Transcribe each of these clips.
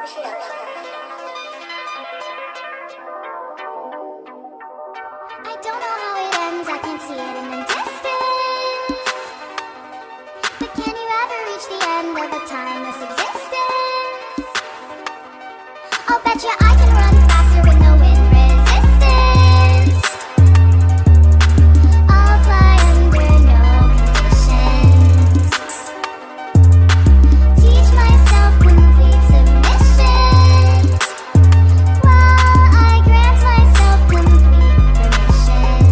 I don't know how it ends, I can't see it in the distance. But can you ever reach the end of a timeless existence? I'll bet you I can run faster with no wind resistance. I'll fly under no conditions. Teach myself complete submission, while I grant myself complete permission.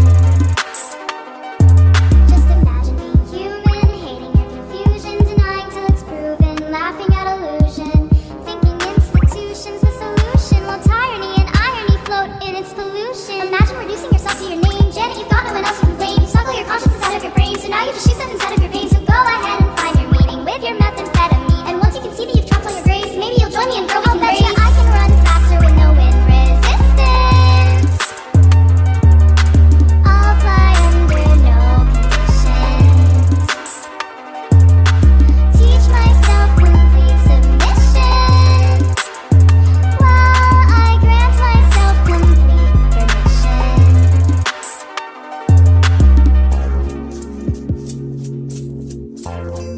Just imagine being human, hating your confusion, denying till it's proven, laughing at illusion, thinking institutions the solution, while tyranny and irony float in its pollution. Imagine reducing yourself to your name, Janet, you've got no one else to blame. You smuggle your conscience inside of your brain, so now you just shoot stuff inside of your veins. So go ahead and find your meaning with your methamphetamine, and once you can see that you've trapped all your grace, maybe you'll join me in girl we can race. I can run faster with no wind resistance. I'll fly under no conditions. Teach myself complete submission, while I grant myself complete permission.